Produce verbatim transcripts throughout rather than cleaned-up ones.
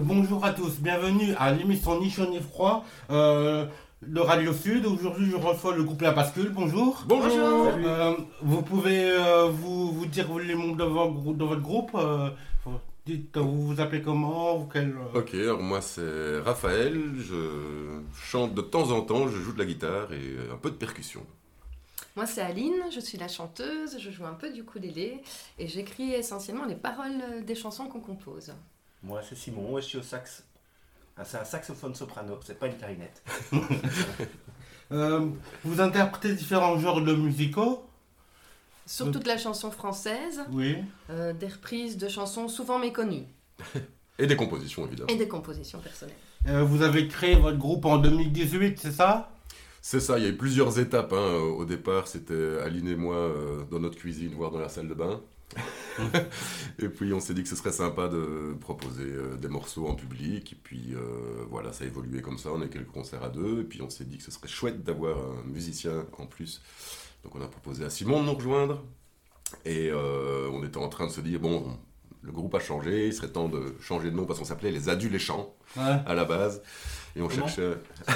bonjour à tous, bienvenue à l'émission Ni chaud ni froid euh, de Radio Sud. Aujourd'hui, je reçois le groupe La Bascule. Bonjour. Bonjour. Euh, vous pouvez euh, vous, vous dire les membres de votre, de votre groupe euh, Dites, vous vous appelez comment quel, euh... Ok, alors moi c'est Raphaël, je chante de temps en temps, je joue de la guitare et un peu de percussion. Moi c'est Aline, je suis la chanteuse, je joue un peu du ukulélé et j'écris essentiellement les paroles des chansons qu'on compose. Moi c'est Simon et je suis au sax. Ah, c'est un saxophone soprano, c'est pas une clarinette. euh, vous interprétez différents genres de musicaux? Surtout de la chanson française, oui. euh, des reprises de chansons souvent méconnues. Et des compositions évidemment. Et des compositions personnelles. Euh, vous avez créé votre groupe en deux mille dix-huit, c'est ça? C'est ça, il y a eu plusieurs étapes. Hein. Au départ, c'était Aline et moi euh, dans notre cuisine, voire dans la salle de bain. Et puis on s'est dit que ce serait sympa de proposer euh, des morceaux en public. Et puis euh, voilà, ça a évolué comme ça, on a eu quelques concerts à deux. Et puis on s'est dit que ce serait chouette d'avoir un musicien en plus. Donc on a proposé à Simon de nous rejoindre. Et euh, on était en train de se dire, bon, le groupe a changé, il serait temps de changer de nom parce qu'on s'appelait Les Adultes et Chants ouais. à la base. Et on Comment cherchait,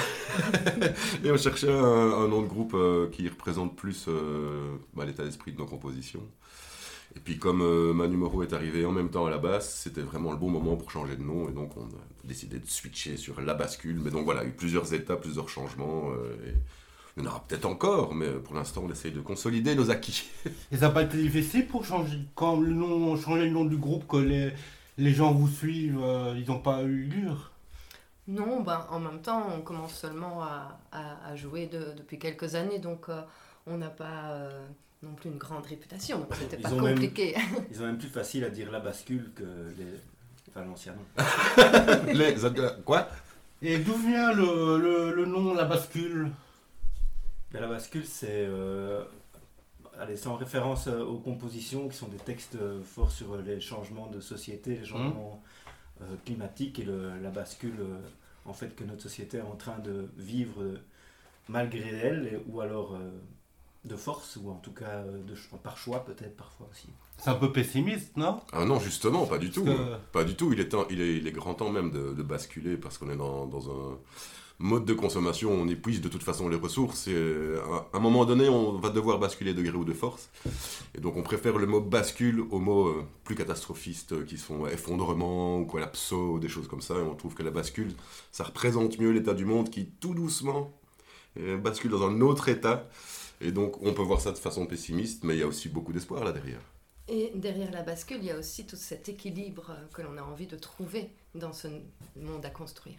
et on cherchait un, un nom de groupe euh, qui représente plus euh, bah, l'état d'esprit de nos compositions. Et puis comme euh, Manu Moreau est arrivé en même temps à la basse, c'était vraiment le bon moment pour changer de nom. Et donc on a décidé de switcher sur La Bascule. Mais donc voilà, il y a eu plusieurs étapes, plusieurs changements. Euh, et il y en aura peut-être encore, mais pour l'instant on essaye de consolider nos acquis. Et ça n'a pas été difficile pour changer, quand le nom, changer le nom du groupe, que les, les gens vous suivent, euh, ils n'ont pas eu dur? Non, ben, en même temps, on commence seulement à, à, à jouer de, depuis quelques années, donc euh, on n'a pas euh, non plus une grande réputation, donc c'était pas compliqué. Même, ils ont même plus facile à dire La Bascule que les... enfin, l'ancien nom. les... Quoi? Et d'où vient le, le, le nom La Bascule? Ben, La Bascule, c'est, euh... Allez, c'est en référence aux compositions qui sont des textes forts sur les changements de société, les changements... Mmh. Euh, climatique et le, la bascule euh, en fait que notre société est en train de vivre euh, malgré elle et, ou alors euh, de force ou en tout cas euh, de, par choix peut-être parfois aussi. C'est un peu pessimiste, non? Ah non, justement, pas du tout. Que... Pas du tout. Il est, temps, il est, il est grand temps même de, de basculer parce qu'on est dans, dans un mode de consommation, on épuise de toute façon les ressources et à un moment donné on va devoir basculer de gré ou de force et donc on préfère le mot bascule aux mots euh, plus catastrophistes euh, qui sont effondrement ou collapso ou des choses comme ça et on trouve que la bascule ça représente mieux l'état du monde qui tout doucement euh, bascule dans un autre état et donc on peut voir ça de façon pessimiste mais il y a aussi beaucoup d'espoir là derrière. Et derrière la bascule il y a aussi tout cet équilibre que l'on a envie de trouver dans ce monde à construire.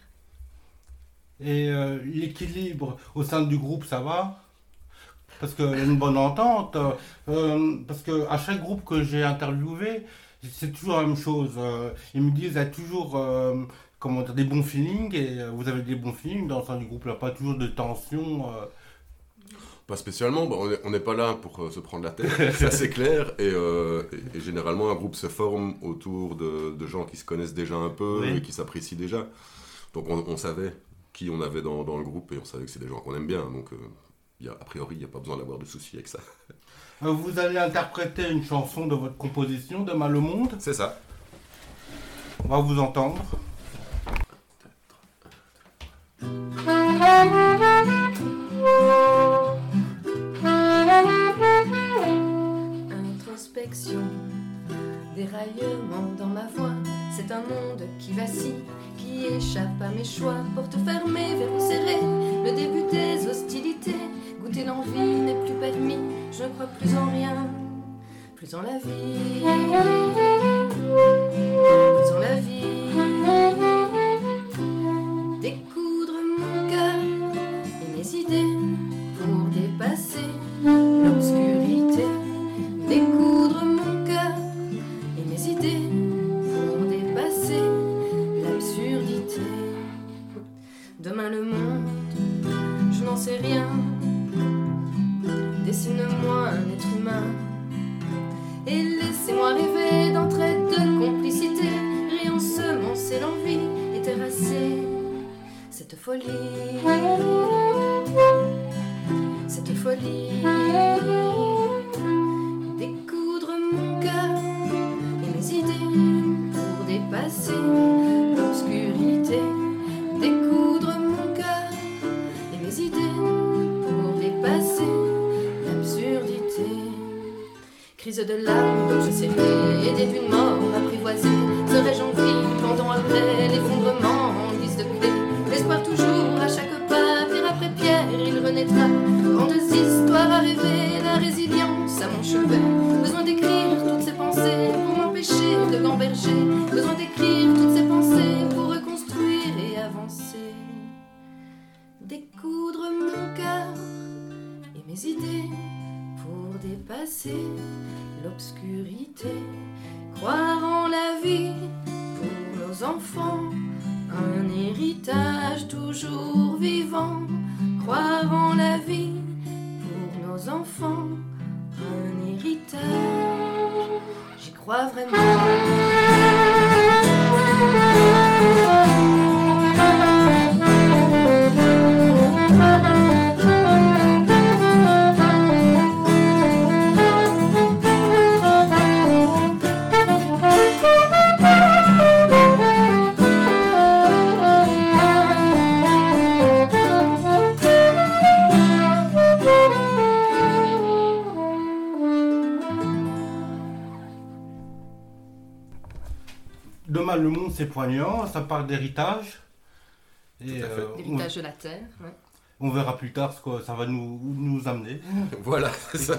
Et euh, l'équilibre au sein du groupe, ça va? Parce qu'il y a une bonne entente. Euh, parce qu'à chaque groupe que j'ai interviewé, c'est toujours la même chose. Euh, ils me disent qu'il y a toujours euh, comment dire, des bons feelings. Et euh, vous avez des bons feelings dans le sein du groupe. Il n'y a pas toujours de tension. Euh... Pas spécialement. Bon, on n'est pas là pour euh, se prendre la tête. Ça, c'est clair. Et, euh, et, et généralement, un groupe se forme autour de, de gens qui se connaissent déjà un peu oui. et qui s'apprécient déjà. Donc on, on savait qui on avait dans, dans le groupe et on savait que c'est des gens qu'on aime bien donc euh, y a, a priori il n'y a pas besoin d'avoir de soucis avec ça. Vous allez interpréter une chanson de votre composition Demain le monde? C'est ça. On va vous entendre. Introspection, déraillement dans ma voix, c'est un monde qui vacille, qui échappe à mes choix, porte fermée, verrou serré, le début des hostilités, goûter l'envie n'est plus permis, je ne crois plus en rien, plus en la vie, plus en la vie, découdre mon cœur et mes idées pour dépasser l'obscurité, découdre mon cœur et mes idées pour dépasser l'absurdité. Demain le monde, je n'en sais rien. Dessine-moi un être humain et laissez-moi rêver d'entraide, de complicité, réensemencer l'envie et terrasser cette folie, cette folie. Découdre mon cœur et mes idées pour dépasser l'obscurité. brise de larmes, gorge serrée, aidée d'une mort apprivoisée. Serais-je en vie pendant après l'effondrement en guise de clé? L'espoir toujours à chaque pas, pierre après pierre, il renaîtra. Grandes histoires à rêver, la résilience à mon chevet. Besoin d'écrire toutes ces pensées pour m'empêcher de gamberger. Besoin d'écrire toutes ces pensées pour reconstruire et avancer. Découdre mon cœur et mes idées pour dépasser l'obscurité. Croire en la vie pour nos enfants, un héritage toujours vivant. Croire en la vie pour nos enfants, un héritage. J'y crois vraiment. Demain, le monde, c'est poignant, ça parle d'héritage. Et, euh, L'héritage de la terre, ouais. On verra plus tard ce que ça va nous, nous amener. Voilà, c'est ça.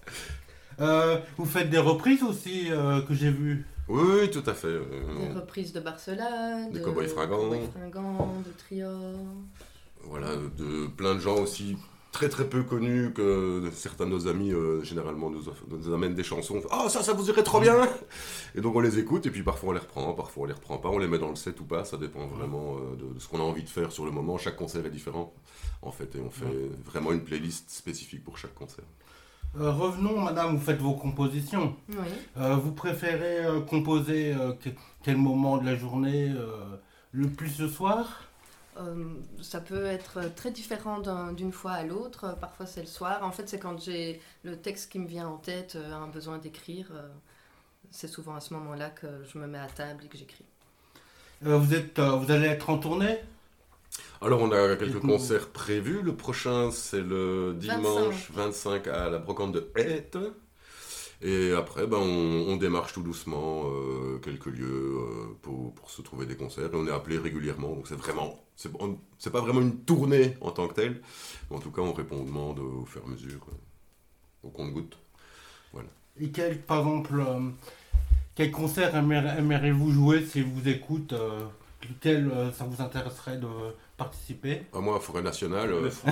Euh, vous faites des reprises aussi, euh, que j'ai vues. Oui, oui, tout à fait. euh, Des reprises de Barcelone, Des de Cowboys Fringants. Cowboys Fringants, de Trior. Voilà, de plein de gens aussi très très peu connus que certains de nos amis euh, généralement nous, off- nous amènent des chansons. Ah, ça, ça vous irait trop bien! Et donc on les écoute et puis parfois on les reprend, parfois on les reprend pas, on les met dans le set ou pas, ça dépend vraiment euh, de, de ce qu'on a envie de faire sur le moment. Chaque concert est différent en fait et on fait Ouais. vraiment une playlist spécifique pour chaque concert. Euh, revenons, madame, vous faites vos compositions. Oui. Euh, vous préférez euh, composer euh, que- quel moment de la journée euh, le plus le soir? Euh, ça peut être très différent d'un- d'une fois à l'autre. Parfois c'est le soir. En fait, c'est quand j'ai le texte qui me vient en tête, euh, un besoin d'écrire. euh, c'est souvent à ce moment-là que je me mets à table et que j'écris. Euh, vous, êtes, euh, vous allez être en tournée? Alors on a quelques Dites-nous. concerts prévus. Le prochain c'est le dimanche vingt-cinq à la Brocante de Hête. Et après ben, on, on démarche tout doucement euh, quelques lieux euh, pour, pour se trouver des concerts. Et on est appelé régulièrement, donc c'est vraiment, c'est, on- c'est pas vraiment une tournée en tant que telle. Mais en tout cas on répond aux demandes au fur et à mesure, euh, au compte-gouttes. Et quel, par exemple, euh, quel concert aimer- aimeriez-vous jouer si je vous écoute euh, Lequel euh, ça vous intéresserait de participer? À moi, Forêt Nationale, euh, Le Franc.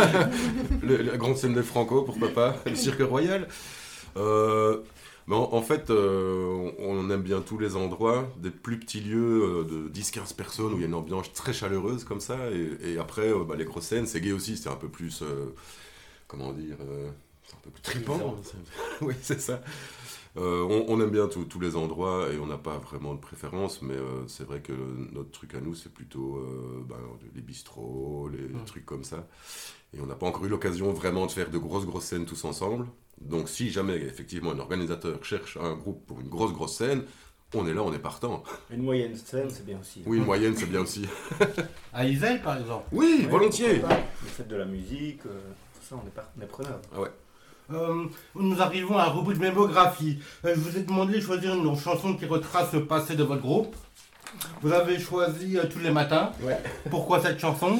le- la grande scène des Franco, pourquoi pas, le Cirque Royal. Euh, mais en, en fait, euh, on, on aime bien tous les endroits, des plus petits lieux euh, de dix à quinze personnes où il y a une ambiance très chaleureuse comme ça. Et, et après, euh, bah, les grosses scènes, c'est gay aussi, c'est un peu plus, euh, comment dire, euh, c'est un peu plus trippant. Oui, c'est ça. Euh, on, on aime bien tous tous les endroits et on n'a pas vraiment de préférence, mais euh, c'est vrai que notre truc à nous, c'est plutôt euh, ben, les bistrots, les Mm. trucs comme ça. Et on n'a pas encore eu l'occasion vraiment de faire de grosses, grosses scènes tous ensemble. Donc si jamais, effectivement, un organisateur cherche un groupe pour une grosse, grosse scène, on est là, on est partant. Une moyenne scène, c'est bien aussi. Oui, une moyenne, c'est bien aussi. À Iselle, par exemple. Oui, Ouais, volontiers. pourquoi pas. Vous faites de la musique, euh, tout ça, on est, par... on est preneur. Euh, nous arrivons à un rebout de mémographie. Euh, je vous ai demandé de choisir une chanson qui retrace le passé de votre groupe. Vous avez choisi euh, Tous les matins. Ouais. Pourquoi cette chanson?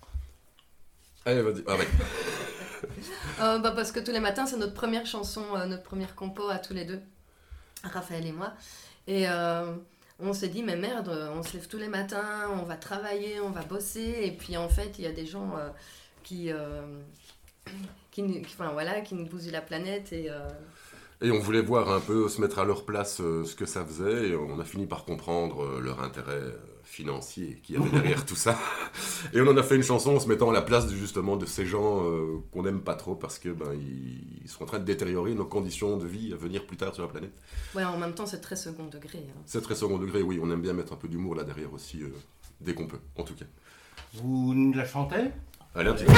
Allez, vas-y. Ah, ouais. Euh, bah, parce que tous les matins, c'est notre première chanson, euh, notre première compo à tous les deux, Raphaël et moi. Et euh, on s'est dit, mais merde, on se lève tous les matins, on va travailler, on va bosser. Et puis en fait, il y a des gens euh, qui, euh, qui, nous- qui- enfin, voilà, qui nous bousillent la planète. Et, euh, Et on voulait voir un peu, se mettre à leur place euh, ce que ça faisait, et on a fini par comprendre euh, leur intérêt euh, financier qu'il y avait derrière tout ça. Et on en a fait une chanson en se mettant à la place de, justement de ces gens euh, qu'on n'aime pas trop parce que ben, ils, ils sont en train de détériorer nos conditions de vie à venir plus tard sur la planète. ouais, en même temps, c'est très second degré. hein. C'est très second degré, oui, on aime bien mettre un peu d'humour là derrière aussi, euh, dès qu'on peut, en tout cas. Vous nous la chantez? Allez, un petit peu.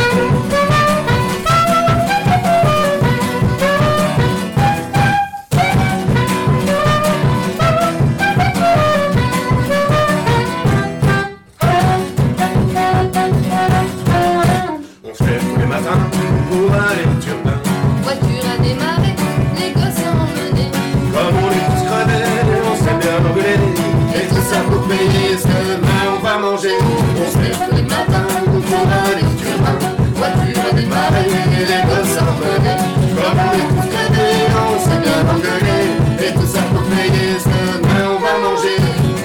On se lève tous les matins pour aller au turbin. Voiture a démarré, les gosses ont emmené. payer ce que demain on va manger. On se lève tous les matins, on prend aller au turin. Voiture démarrée, et les gosses s'envoler. Comme on est tous crevés, on s'est bien engueulés. Et tout ça pour payer ce que demain on va manger.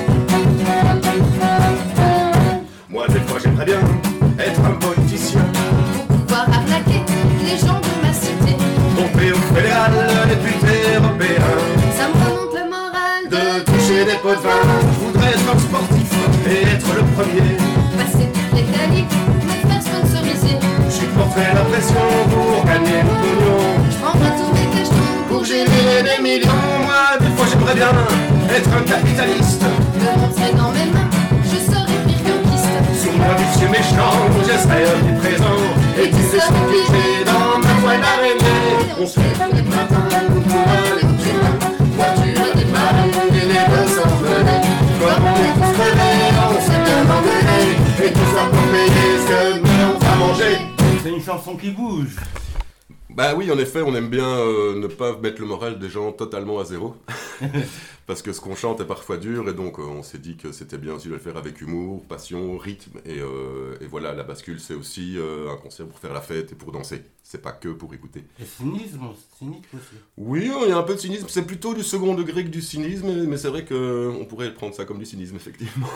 Moi des fois j'aimerais bien être un politicien, Pour pouvoir arnaquer les gens de ma cité. tomber au fédéral, député européen, Ça me remonte le moral de toucher des pots de vin. Je voudrais être un sportif et être le premier. passer toutes les qualifs, me faire sponsoriser. Supporter la pression pour gagner le pognon, Je prendrai tous mes cachetons pour pour gérer des millions. Moi des fois j'aimerais bien être un capitaliste, Le monde serait dans mes mains, je serais pire qu'un kyste. sous mon vicieux méchant, je serais omniprésent. Et tu sais ce que j'ai dans ma toile d'araignée. On se lève tous les matins pour aller au turin. Voiture démarrée et les gosses s'envolaient. Comme on est tous crevés, on s'est bien engueulés. Et tout ça pour payer ce que demain on va manger. C'est une chanson qui bouge. Bah oui, en effet, on aime bien euh, ne pas mettre le moral des gens totalement à zéro. Parce que ce qu'on chante est parfois dur, et donc euh, on s'est dit que c'était bien aussi de le faire avec humour, passion, rythme. Et, euh, et voilà, la bascule, c'est aussi euh, un concert pour faire la fête et pour danser. C'est pas que pour écouter. Et cynisme, cynique aussi. Oui, il y a un peu de cynisme. C'est plutôt du second degré que du cynisme, mais c'est vrai qu'on pourrait prendre ça comme du cynisme, effectivement.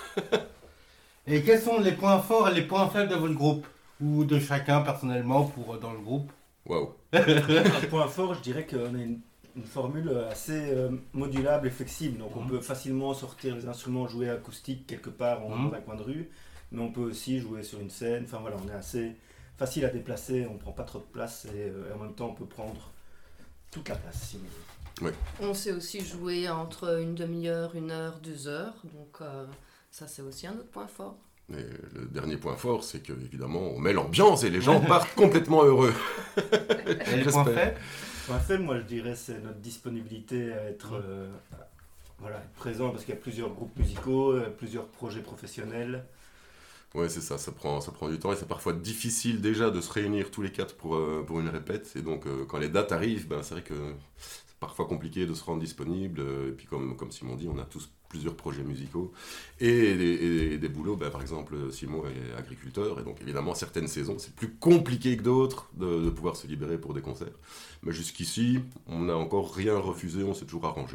Et quels sont les points forts et les points faibles de votre groupe? Ou de chacun personnellement pour dans le groupe? Waouh. Un point fort, je dirais qu'on a une, une formule assez euh, modulable et flexible. Donc on Mhm. peut facilement sortir les instruments, jouer acoustique quelque part en- Mhm. dans un coin de rue, mais on peut aussi jouer sur une scène. Enfin voilà, on est assez facile à déplacer, on ne prend pas trop de place et, euh, et en même temps on peut prendre toute la place si on veut. On sait aussi jouer entre une demi-heure, une heure, deux heures. Donc euh, ça c'est aussi un autre point fort. Et le dernier point fort, c'est que évidemment, on met l'ambiance et les gens partent complètement heureux. Et les points J'espère. faibles? Point faible, moi je dirais, c'est notre disponibilité à être, Mhm. euh, voilà, être présent parce qu'il y a plusieurs groupes musicaux, euh, plusieurs projets professionnels. Ouais, c'est ça, ça prend, ça prend du temps et c'est parfois difficile déjà de se réunir tous les quatre pour, euh, pour une répète. Et donc, euh, quand les dates arrivent, ben, c'est vrai que c'est parfois compliqué de se rendre disponible. euh, Et puis, comme, comme Simon dit, on a tous plusieurs projets musicaux et des, et des boulots. Ben, par exemple, Simon est agriculteur et donc, évidemment, certaines saisons, c'est plus compliqué que d'autres de, de pouvoir se libérer pour des concerts. Mais jusqu'ici, on n'a encore rien refusé, on s'est toujours arrangé.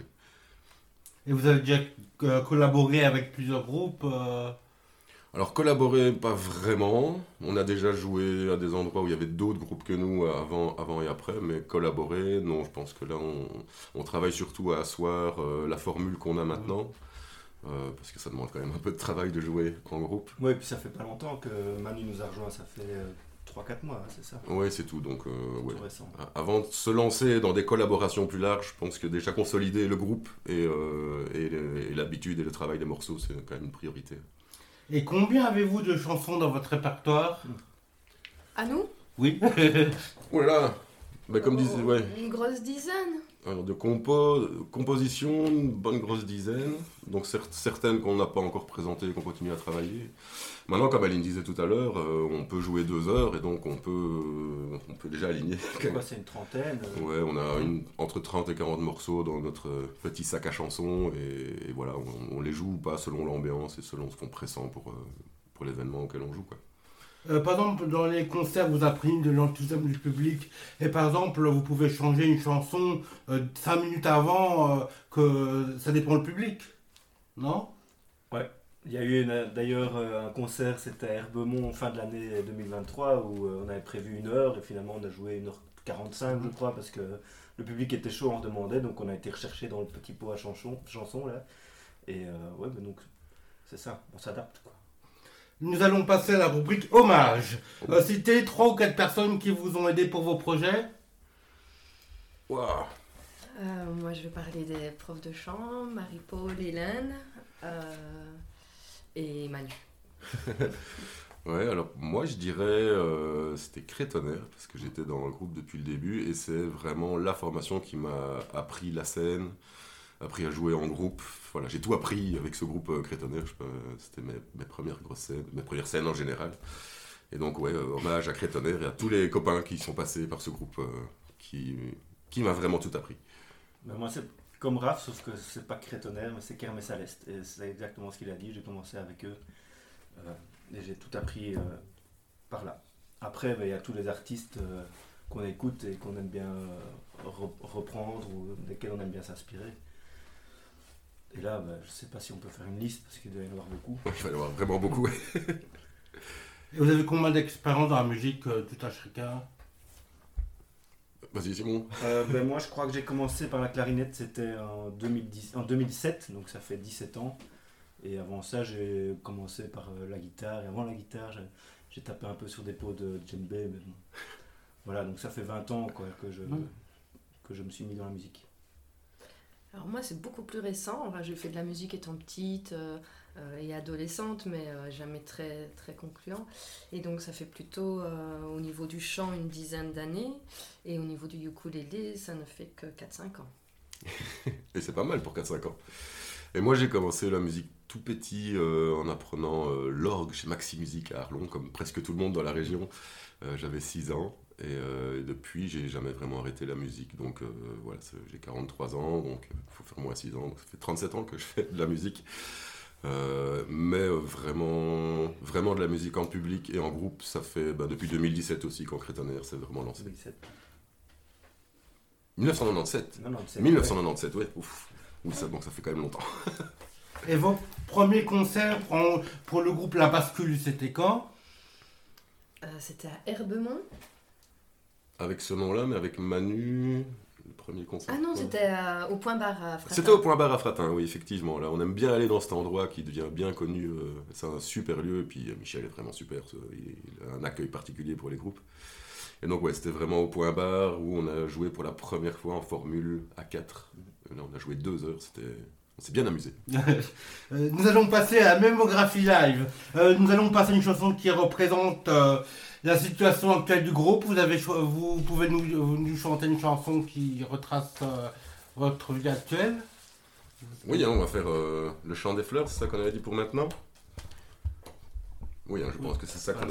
Et vous avez déjà euh, collaboré avec plusieurs groupes euh, Alors collaborer, pas vraiment. On a déjà joué à des endroits où il y avait d'autres groupes que nous avant, avant et après, mais collaborer, non, je pense que là on, on travaille surtout à asseoir euh, la formule qu'on a maintenant, euh, parce que ça demande quand même un peu de travail de jouer en groupe. Oui, et puis ça fait pas longtemps que Manu nous a rejoint, ça fait trois quatre mois, hein, c'est ça. Ouais, c'est tout, donc euh, ouais. Tout récent. Avant de se lancer dans des collaborations plus larges, je pense que déjà consolider le groupe et, euh, et, le- et l'habitude et le travail des morceaux, c'est quand même une priorité. Et combien avez-vous de chansons dans votre répertoire? À nous? Oui. Oh là là. Bah, comme disait, ouais. Une grosse dizaine. Alors de compo, composition, une bonne grosse dizaine. Donc cer- certaines qu'on n'a pas encore présentées et qu'on continue à travailler. Maintenant, comme Aline disait tout à l'heure, euh, on peut jouer deux heures et donc on peut, euh, on peut déjà aligner. C'est quoi, c'est une trentaine euh, Ouais, on a une, entre trente et quarante morceaux dans notre petit sac à chansons et, et voilà, on, on les joue ou pas selon l'ambiance et selon ce qu'on pressent pour, euh, pour l'événement auquel on joue, quoi. Euh, par exemple, dans les concerts, vous imprimez de l'enthousiasme du public. Et par exemple, vous pouvez changer une chanson euh, cinq minutes avant euh, que ça dépend le public. Non? Il y a eu une- d'ailleurs euh, un concert, c'était à Herbemont fin de l'année deux mille vingt-trois où euh, on avait prévu une heure et finalement on a joué une heure quarante-cinq je crois parce que le public était chaud, on demandait, donc on a été recherché dans le petit pot à chansons, chansons là. Et euh, ouais, ben donc c'est ça, on s'adapte quoi. Nous allons passer à la rubrique hommage. Euh, citez trois ou quatre personnes qui vous ont aidé pour vos projets. Waouh. Euh, moi, je vais parler des profs de chant, Marie-Paul, Hélène euh, et Manu. Ouais, alors moi je dirais euh, c'était Crétonnerre parce que j'étais dans le groupe depuis le début et c'est vraiment la formation qui m'a appris la scène, appris à jouer en groupe. Voilà, j'ai tout appris avec ce groupe euh, Crétonnerre. Je peux- C'était mes, mes premières grosses scènes, mes premières scènes en général. Et donc ouais, euh, hommage à Crétonnerre et à tous les copains qui sont passés par ce groupe euh, qui, qui m'a vraiment tout appris. Ben moi c'est comme Raph, sauf que c'est pas Crétonnerre, mais c'est Kermesse à l'Est. Et c'est exactement ce qu'il a dit, j'ai commencé avec eux. Euh, et j'ai tout appris euh, par là. Après, il ben, y a tous les artistes euh, qu'on écoute et qu'on aime bien euh, re- reprendre ou desquels on aime bien s'inspirer. Et là, ben, je sais pas si on peut faire une liste, parce qu'il doit y en avoir beaucoup. Il va y en avoir vraiment beaucoup. Et vous avez combien d'expérience dans la musique, euh, tout à chacun? Vas-y, Simon. Euh, ben moi, je crois que j'ai commencé par la clarinette, c'était en, deux mille dix, en deux mille sept, donc ça fait dix-sept ans. Et avant ça, j'ai commencé par euh, la guitare. Et avant la guitare, j'ai, j'ai tapé un peu sur des pots de djembé. Mais bon. Voilà, donc ça fait vingt ans quoi, que, je, Mmh. que je me suis mis dans la musique. Alors moi, c'est beaucoup plus récent. Enfin, j'ai fait de la musique étant petite euh, euh, et adolescente, mais euh, jamais très, très concluant. Et donc, ça fait plutôt, euh, au niveau du chant, une dizaine d'années. Et au niveau du ukulélé, ça ne fait que quatre cinq ans. Et c'est pas mal pour quatre cinq ans. Et moi, j'ai commencé la musique tout petit euh, en apprenant euh, l'orgue chez Maxi Musique à Arlon, comme presque tout le monde dans la région. Euh, j'avais six ans. Et, euh, et depuis, j'ai jamais vraiment arrêté la musique. Donc euh, voilà, c'est- j'ai quarante-trois ans, donc il faut faire moins six ans. Donc ça fait trente-sept ans que je fais de la musique. Euh, mais euh, vraiment, vraiment de la musique en public et en groupe, ça fait bah, depuis deux mille dix-sept aussi, quand Crétonnerre s'est vraiment lancé. deux mille sept. dix-neuf cent quatre-vingt-dix-sept. Non, non, c'est- dix-neuf cent quatre-vingt-dix-sept, ouais. Ouf. Oui, ça, donc ça fait quand même longtemps. Et vos premiers concerts pour, pour le groupe La Bascule, c'était quand? Euh, c'était à Herbemont. Avec ce nom-là, mais avec Manu, le premier concert. Ah non, quoi. c'était à- au Point Barre à Fratin. C'était au Point Barre à Fratin, oui, effectivement. Là, on aime bien aller dans cet endroit qui devient bien connu. euh, c'est un super lieu, et puis euh, Michel est vraiment super. ce- Il a un accueil particulier pour les groupes. Et donc, ouais, c'était vraiment au Point Barre où on a joué pour la première fois en formule à quatre. Là, on a joué deux heures, c'était... on s'est bien amusé. Euh, Nous allons passer à la mémographie live. Euh, nous allons passer une chanson qui représente euh, la situation actuelle du groupe. Vous, avez cho- vous pouvez nous, nous chanter une chanson qui retrace euh, votre vie actuelle. Oui, hein, on va faire euh, le chant des fleurs, c'est ça qu'on avait dit pour maintenant? Oui, hein, je pense que c'est ça qu'on a...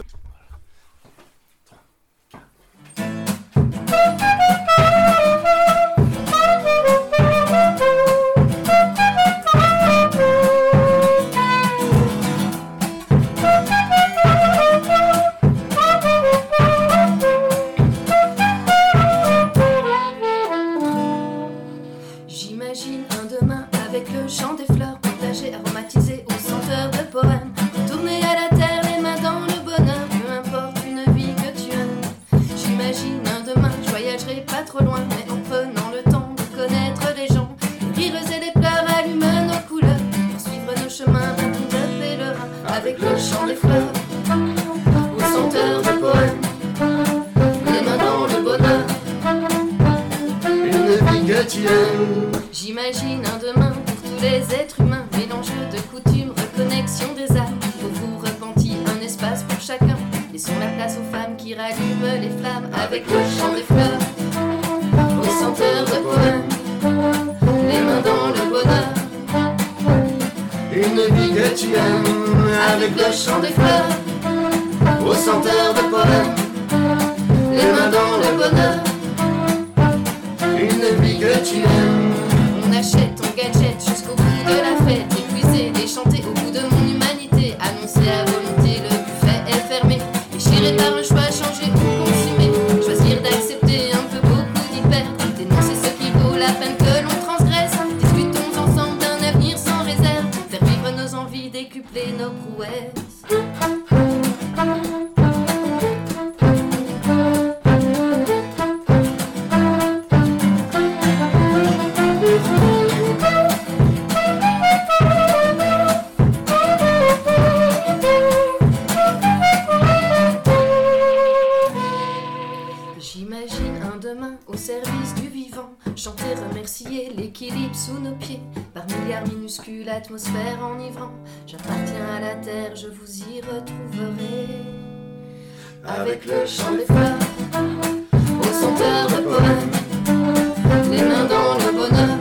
J'imagine un demain avec le chant des fleurs partagé, aromatisé aux senteurs de poèmes. Tourner à la terre, les mains dans le bonheur, peu importe une vie que tu aimes. J'imagine un demain, je voyagerai pas trop loin, mais en prenant le temps de connaître les gens. Les rires et les pleurs allument nos couleurs, pour suivre nos chemins d'un tour de pèlerin. Avec le chant des fleurs, aux senteurs de poèmes, les mains dans le bonheur. Une vie que tu aimes. J'imagine un demain pour tous les êtres humains, mélange de coutumes, reconnexion des âmes. Pour vous repentir, un espace pour chacun. Laissons la place aux femmes qui rallument les flammes avec le chant des fleurs, aux senteurs de poèmes, les mains dans le bonheur. Une vie que tu aimes. Avec le chant des fleurs, Aux senteurs de poèmes. les mains dans le bonheur. Une vie que tu aimes. On achète ton gadget jusqu'au bout de la fête, épuisé, déchanté au bout de mon humanité. Annoncé à volonté, le buffet est fermé. Déchiré par un choix, changé ou consumé. Choisir d'accepter un peu, beaucoup d'y perdre. Dénoncer ce qui vaut la peine que l'on transgresse. Discutons ensemble d'un avenir sans réserve. Faire vivre nos envies, décupler nos prouesses. J'imagine un demain au service du vivant, chanter, remercier l'équilibre sous nos pieds. Par milliards minuscules, atmosphère enivrant. J'appartiens à la terre, je vous y retrouverai. Avec le chant des fleurs, aux senteurs de poèmes, les mains dans le bonheur.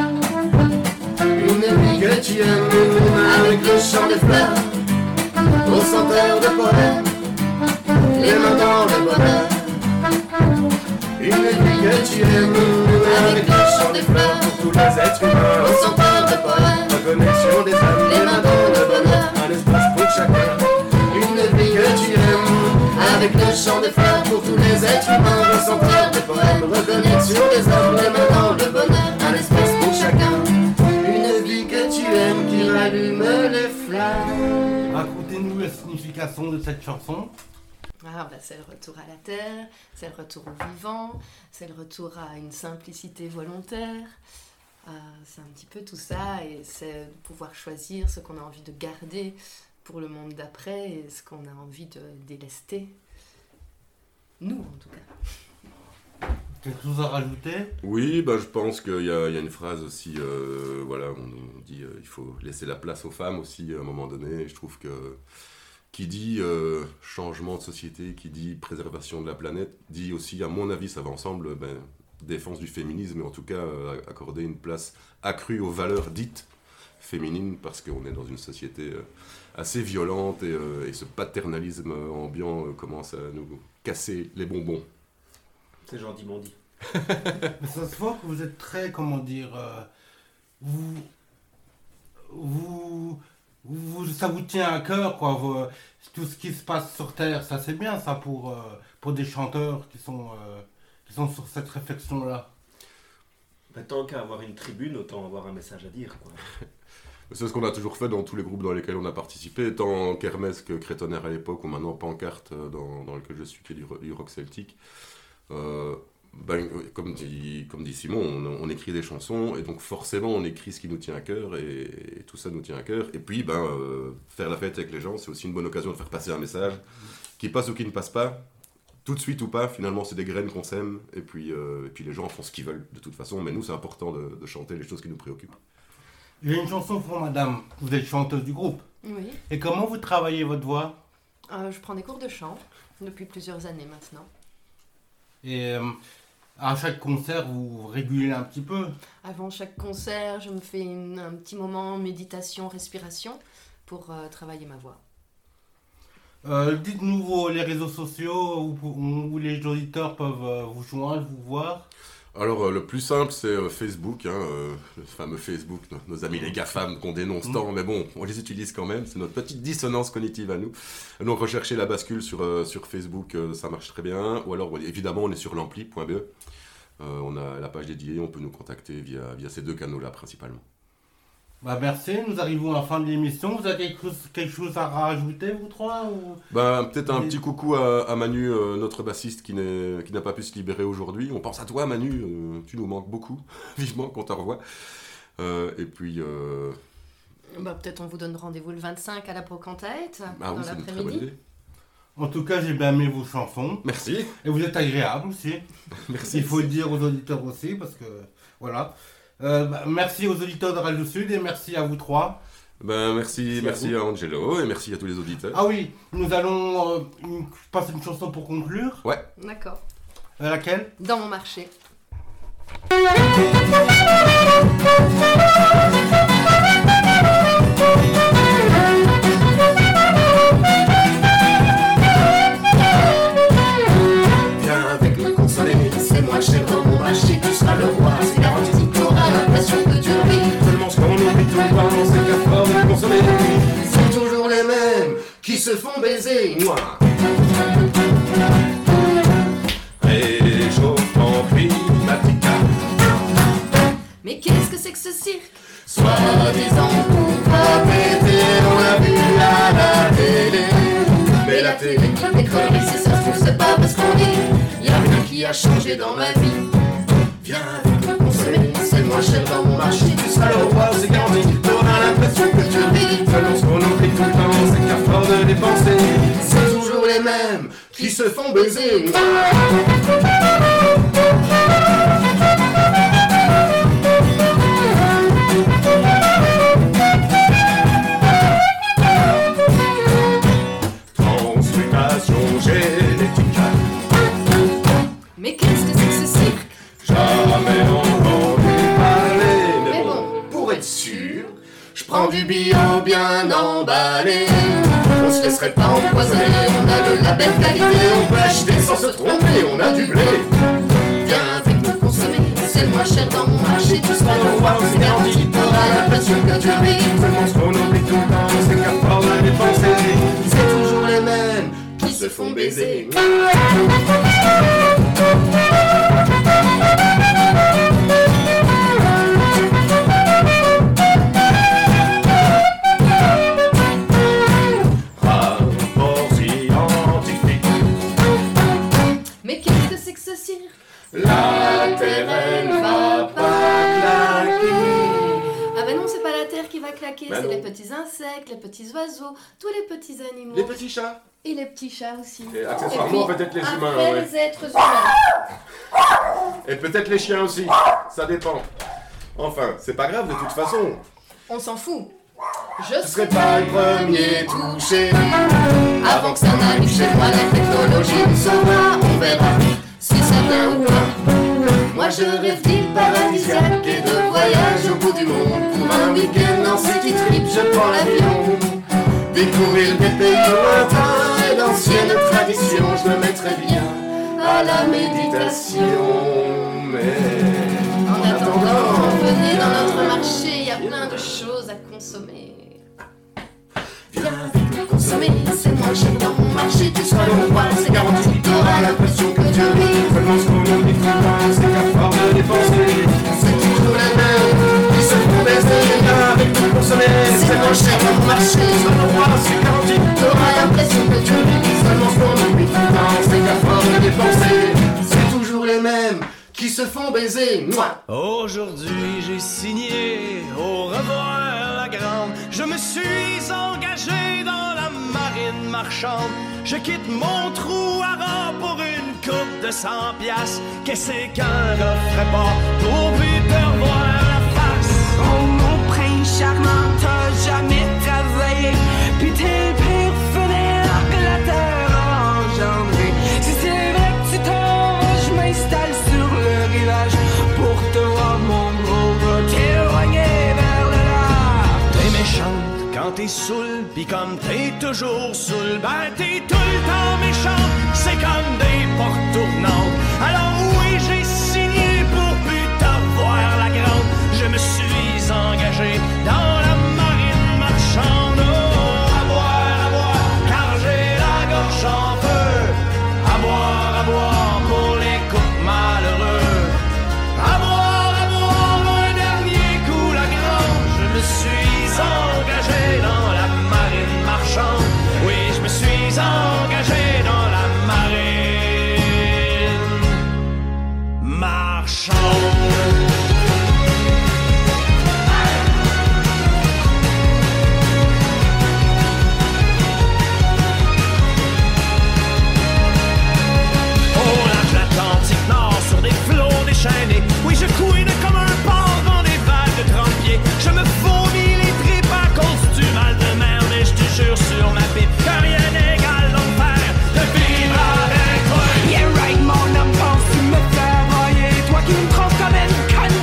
Une vie que tu aimes. Avec le chant des fleurs, Aux senteurs de poèmes. les mains dans le bonheur. Une vie que tu aimes. Avec le chant chant des fleurs pour tous les êtres humains. Au senteur de poèmes, Reconnexion des âmes, les mains dans le bonheur. un espace pour chacun. Une vie que tu aimes, avec le chant des fleurs pour tous les êtres humains. Au senteur des poèmes, reconnexion des âmes, les mains dans le bonheur, un espace pour chacun. Une vie que tu aimes qui rallume les flammes. Racontez-nous la signification de cette chanson. Ah, bah, c'est le retour à la terre, c'est le retour au vivant, c'est le retour à une simplicité volontaire. Euh, c'est un petit peu tout ça, et c'est de pouvoir choisir ce qu'on a envie de garder pour le monde d'après et ce qu'on a envie de délester. Nous, en tout cas. Quelque chose à rajouter? Oui, bah, je pense qu'il y a, il y a une phrase aussi, euh, voilà, on, on dit euh, il faut laisser la place aux femmes aussi à un moment donné. Et je trouve que qui dit euh, changement de société, qui dit préservation de la planète, dit aussi, à mon avis, ça va ensemble, ben, défense du féminisme, et en tout cas euh, accorder une place accrue aux valeurs dites féminines, parce qu'on est dans une société euh, assez violente, et, euh, et ce paternalisme ambiant euh, commence à nous casser les bonbons. C'est gentiment dit. Mais ça se voit que vous êtes très, comment dire, euh, vous, vous, vous, ça vous tient à cœur, quoi. Vous, tout ce qui se passe sur Terre, ça c'est bien, ça, pour, euh, pour des chanteurs qui sont, euh, qui sont sur cette réflexion-là. Bah, tant qu'à avoir une tribune, autant avoir un message à dire, quoi. C'est ce qu'on a toujours fait dans tous les groupes dans lesquels on a participé, tant Kermesse que Crétonnerre à l'époque, ou maintenant Pancarte, dans, dans lequel je suis, qui est du, du rock celtique. Euh, ben, comme, dit, comme dit Simon, on, on écrit des chansons, et donc forcément on écrit ce qui nous tient à cœur, et, et tout ça nous tient à cœur. Et puis, ben, euh, faire la fête avec les gens, c'est aussi une bonne occasion de faire passer un message, qui passe ou qui ne passe pas, tout de suite ou pas, finalement c'est des graines qu'on sème, et puis, euh, et puis les gens font ce qu'ils veulent de toute façon, mais nous c'est important de, de chanter les choses qui nous préoccupent. J'ai une chanson pour madame, vous êtes chanteuse du groupe. Oui. Et comment vous travaillez votre voix? Euh, je prends des cours de chant depuis plusieurs années maintenant. Et euh, à chaque concert, vous régulez un petit peu? Avant chaque concert, je me fais une- un petit moment méditation, respiration pour euh, travailler ma voix. Euh, Dites-nous vos- les réseaux sociaux où, où- où les auditeurs peuvent euh, vous joindre, vous voir. Alors, euh, le plus simple, c'est euh, Facebook, hein, euh, le fameux Facebook, nos, nos amis les GAFAM qu'on dénonce tant, mais bon, on les utilise quand même, c'est notre petite dissonance cognitive à nous. Donc, recherchez la bascule sur, euh, sur Facebook, euh, ça marche très bien. Ou alors, ouais, évidemment, on est sur l'ampli point b e. Euh, on a la page dédiée, on peut nous contacter via, via ces deux canaux-là principalement. Bah merci, nous arrivons à la fin de l'émission. Vous avez quelque chose, quelque chose à rajouter, vous trois ou... Bah, peut-être un Oui. petit coucou à, à Manu, euh, notre bassiste qui, n'est, qui n'a pas pu se libérer aujourd'hui. On pense à toi, Manu, euh, tu nous manques beaucoup, vivement qu'on te revoie. Euh, et puis... Euh... Bah, peut-être on vous donne rendez-vous le vingt-cinq à la Brocantaette, Ah oui, dans c'est une très bonne l'après-midi. idée. En tout cas, j'ai bien aimé vos chansons. Merci. Et vous êtes agréable aussi. Merci. Il faut le dire aux auditeurs aussi, parce que... Voilà. Euh, bah, merci aux auditeurs de Radio Sud et merci à vous trois. Ben, merci, Merci merci à à, Angelo et merci à tous les auditeurs. Ah oui, nous allons euh, une- passer une chanson pour conclure. Ouais. D'accord. Euh, laquelle? Dans mon marché. Viens avec nous consommer, c'est moins cher dans mon marché, tu seras le roi, c'est garanti, t'auras l'impression que tu vis. Seulement ce qu'on oublie tout le temps, c'est qu'à force de consommer, C'est toujours les mêmes qui se font baiser, moi. réchauffement climatique. Mais qu'est-ce que c'est que ce cirque? Soi-disant on va péter, on l'a vu à la télé. Mais la télé, les conneries, c'est ça, se trouve, c'est pas parce qu'on dit. Y'a rien qui a changé dans ma vie. Viens avec nous consommer, c'est moins cher dans mon marché, tu seras le roi, c'est garanti, t'auras l'impression que tu vis. Seulement ce qu'on oublie tout le temps, c'est qu'à force de dépenser, C'est toujours les mêmes qui se font baiser, moi. transmutation génétique. Mais qu'est-ce que c'est que ce cirque? Jamais entendu parler, mais Mais bon. bon, Pour être sûr, je prends du bio bien emballé. On se laisserait pas empoisonner, on a le label qualité, on peut acheter sans se tromper, on a du blé. Viens avec nous consommer, c'est le moins cher dans mon marché. baiser. Mais qu'est-ce que c'est que ce cirque? La terre, elle va pas claquer. Ah ben non, c'est pas la terre qui va claquer, Ben c'est non. les petits insectes, les petits oiseaux, tous les petits animaux. Les petits chats. Et les petits chats aussi. Et accessoirement, puis, peut-être les après, humains. Ouais. les êtres humains. Et peut-être les chiens aussi. Ça dépend. Enfin, c'est pas grave de toute façon. On s'en fout. Je Je serai pas le premier touché. Avant que ça n'arrive chez moi, la technologie nous sauvera. On verra si ça vient ou pas. Moi je rêve d'îles paradisiaques et de voyage au bout du monde. Pour un week-end en city trip, je prends l'avion. Découvrir des pays lointains et d'anciennes traditions. Je me mettrai bien à la méditation. Mais En attendant, venez dans notre marché, il y a plein de choses à consommer. Viens consommer, c'est moins cher dans mon marché, tu seras le roi, c'est garanti, t'auras l'impression que Dieu rit. seulement ce qu'on oublie tout le temps, c'est qu'à force de dépenser, c'est toujours les mêmes qui se font baiser. Viens avec tout consommer, c'est moins cher dans mon marché, sois le roi, c'est garanti, t'auras l'impression que Dieu rit. Seulement ce qu'on oublie tout le temps, c'est qu'à force de dépenser, c'est toujours les mêmes qui se font baiser. Mouah. Aujourd'hui j'ai signé, au revoir la grande. Je me suis engagé dans la marine marchande. Je quitte mon trou à rang pour une coupe de cent piastres. Qu'est-ce qu'un gars ferait pas pour plus te revoir la face? Oh mon prince charmant, t'as jamais travaillé. Puis t'es le pire fenêtre que la terre a engendré. Si c'est vrai que tu t'en vas, je m'installe sur le rivage pour te voir mon gros gars t'éloigner vers le large. T'es méchante quand t'es saoul, pis comme t'es toujours saoul, ben t'es tout le temps méchante. C'est comme des portes tournantes. Alors oui, j'ai signé pour plus t'avoir la grande. Je me suis engagé dans la marine marchande. Oh, à boire, à boire, car j'ai la gorge en feu. À boire, à boire pour les couples malheureux. À boire, à boire, un dernier coup la grande. Je me suis engagé dans la marine marchande. Oui, je me suis engagé dans la marine marchande. Au large l'Atlantique Nord, sur des flots déchaînés. Oui, je couine comme un porc dans des vagues de trente pieds. Je me fourmis les tripes à cause du mal de mer. Mais je te jure sur ma pipe que rien n'égale l'enfer de vivre avec toi. Yeah right mon homme, pense tu me fais broyer. Toi qui me trouves comme une conne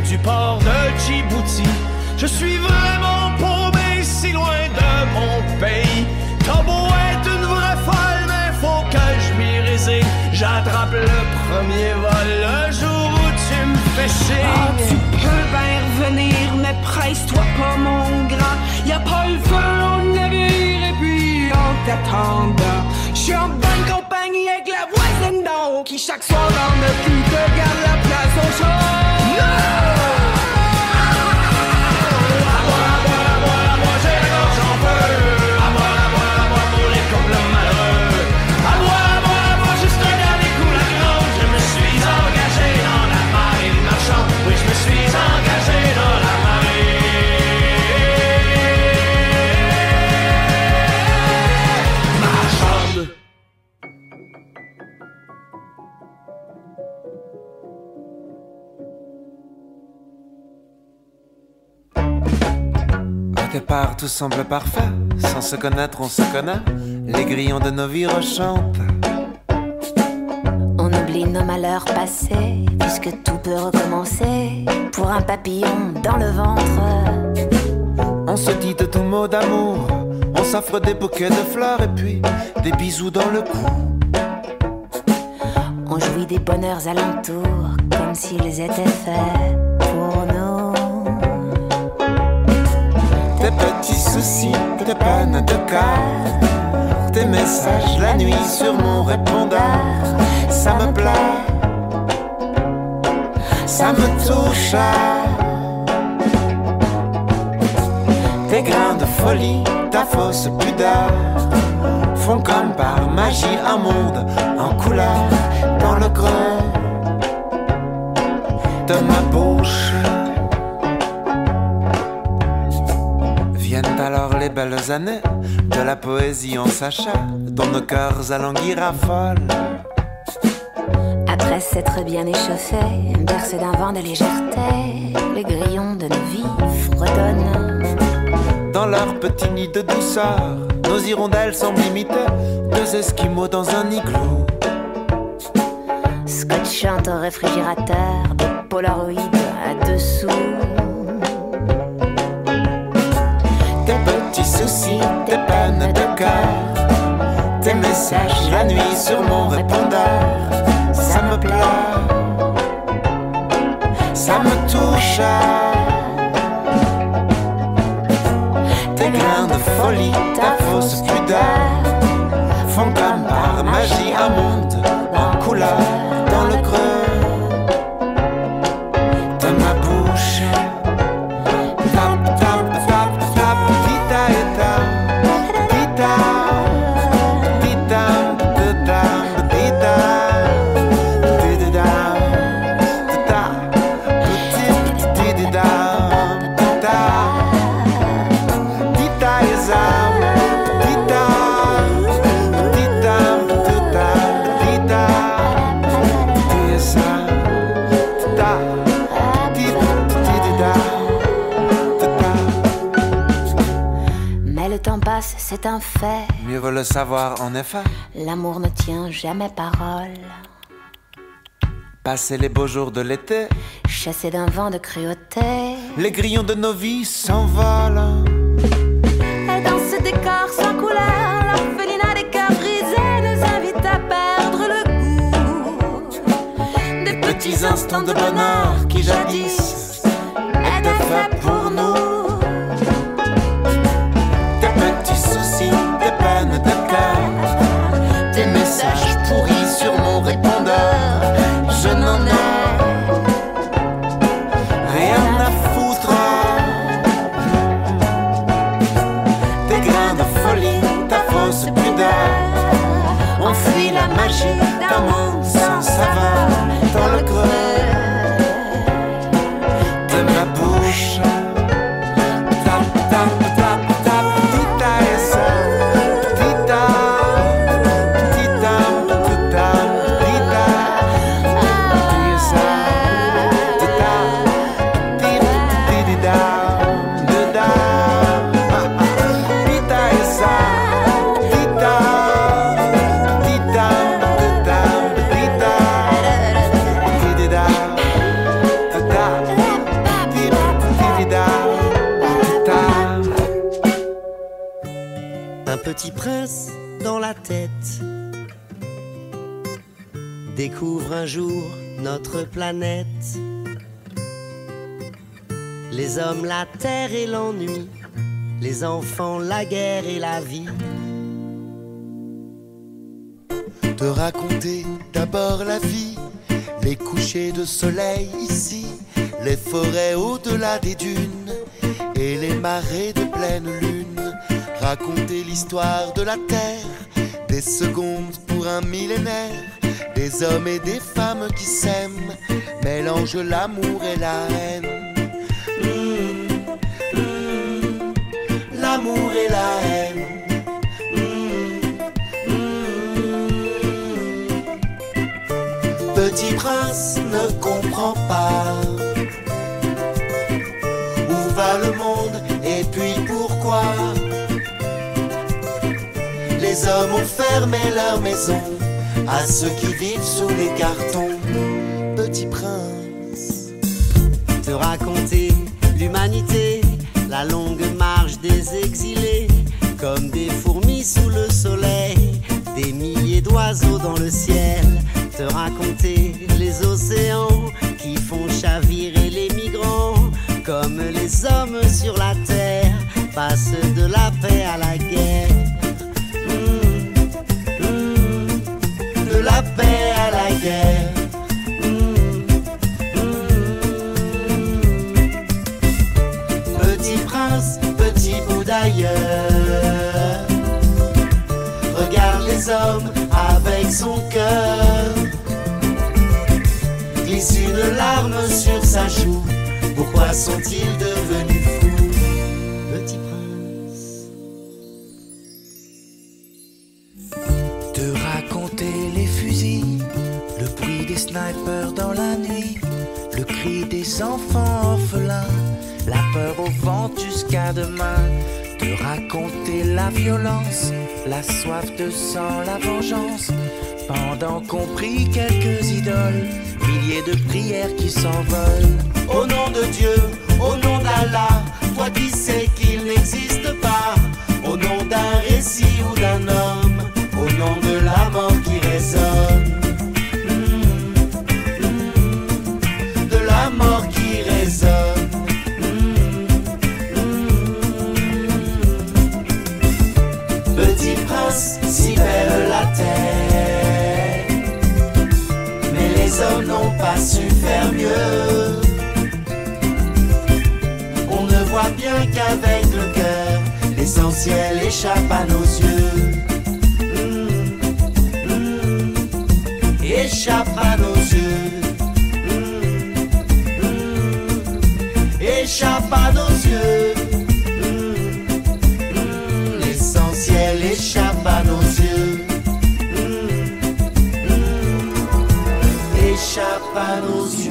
du port de Djibouti. Je suis vraiment paumé si loin de mon pays. T'as beau être une vraie folle, mais faut que je m'y résigne. J'attrape le premier vol le jour où tu me fais chier. Ah, tu peux bien revenir, mais presse-toi pas mon grand. Y'a pas le feu au navire et puis en t'attendant, j'suis en bonne compagnie avec la voisine d'en haut qui chaque soir dans le cul te garde la place au show. No! Au départ, tout semble parfait. Sans se connaître, on se connaît. Les grillons de nos vies rechantent. On oublie nos malheurs passés, puisque tout peut recommencer. Pour un papillon dans le ventre, on se dit de tout mots d'amour. On s'offre des bouquets de fleurs et puis des bisous dans le cou. On jouit des bonheurs alentours, comme s'ils étaient faits pour nous. Tes petits soucis, tes peines de cœur, tes messages la nuit sur mon répondeur. Ça me plaît, ça me touche. Tes grains de folie, ta fausse pudeur font comme par magie un monde en couleur dans le creux de ma bouche. Viennent alors les belles années de la poésie en sachet, dont nos cœurs alanguis raffolent. Après s'être bien échauffés, bercés d'un vent de légèreté, les grillons de nos vies fredonnent. Dans leur petit nid de douceur, nos hirondelles semblent imiter deux esquimaux dans un igloo. Scotchant au réfrigérateur, des polaroïdes à dessous. Tes petits soucis, tes peines de cœur, tes messages la nuit sur mon répondeur. Ça me plaît, ça me touche. Tes grains de folie, ta fausse pudeur font comme par magie un monde en couleur dans le creux de ma bouche. Tap, tap, tap, tap, tita et tap, tita, tita, tita, tita, tita, tita, tita, tita, tita. Mais le temps passe, c'est un fait. Mieux vaut le savoir en effet. L'amour ne tient jamais parole. Passer les beaux jours de l'été, chassés d'un vent de cruauté, les grillons de nos vies s'envolent. Et dans ce décor sans couleur, l'orphelinat des cœurs brisés nous invite à perdre le goût des petits instants de bonheur qui jadis étaient faits pour nous. Tes petits soucis, tes peines de cœur, tes messages pourris sur mon répondeur. Je n'en ai rien à foutre. Tes grains de folie, ta fausse pudeur, on fuit la magie d'un monde sans saveur dans le creux Petit prince dans la tête, découvre un jour notre planète. Les hommes, la terre et l'ennui, les enfants, la guerre et la vie. Te raconter d'abord la vie, les couchers de soleil ici, les forêts au-delà des dunes et les marées de pleine lune. Raconter l'histoire de la terre, des secondes pour un millénaire, des hommes et des femmes qui s'aiment, mélangent l'amour et la haine. Mmh, mmh, l'amour et la haine. Mmh, mmh. Petit prince ne comprend pas où va le monde et puis pourquoi. Les hommes ont fermé leur maison à ceux qui vivent sous les cartons. Petit prince, te raconter l'humanité, la longue marche des exilés, comme des fourmis sous le soleil, des milliers d'oiseaux dans le ciel. Te raconter les océans qui font chavirer les migrants, comme les hommes sur la terre passent de la paix à la guerre. De la paix à la guerre. Mmh, mmh. Petit prince, petit bout d'ailleurs, regarde les hommes avec son cœur. Glisse une larme sur sa joue, pourquoi sont-ils devenus fous? Petit prince. Te raconter les fusils, le bruit des snipers dans la nuit, le cri des enfants orphelins, la peur au ventre jusqu'à demain. Te raconter la violence, la soif de sang, la vengeance, pendant qu'on prie quelques idoles, milliers de prières qui s'envolent. Au nom de Dieu, au nom d'Allah, toi qui sais qu'il n'existe pas, au nom d'un récit ou d'un homme, au nom de la mort qui résonne, mmh, mmh, de la mort qui résonne, mmh, mmh. Petit prince, si belle la terre, mais les hommes n'ont pas su faire mieux. On ne voit bien qu'avec le cœur, l'essentiel échappe à nos yeux. Échappe à nos yeux, mmh, mmh, échappe à nos yeux, mmh, mmh, l'essentiel échappe à nos yeux, mmh, mmh, échappe à nos yeux.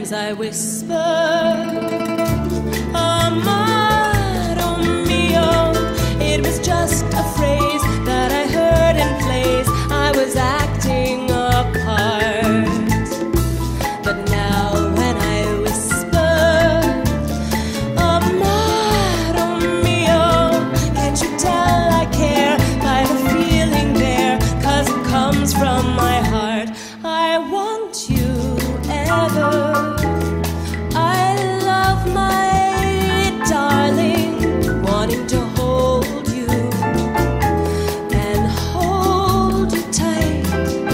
as I whisper, Amaro mio. It was just a phrase that I heard in plays. I was acting a part, but now when I whisper, Amaro mio, can't you tell I care by the feeling there? 'Cause it comes from my heart. I want you ever. I love my darling, wanting to hold you and hold you tight.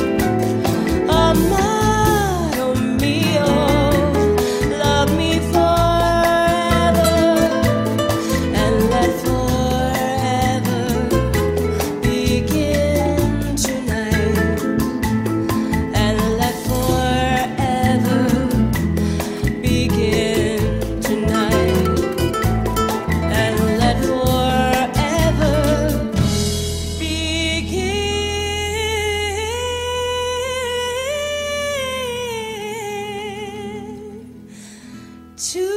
Amaro mio, love me forever and let forever begin tonight. And let forever begin tonight. And let forever begin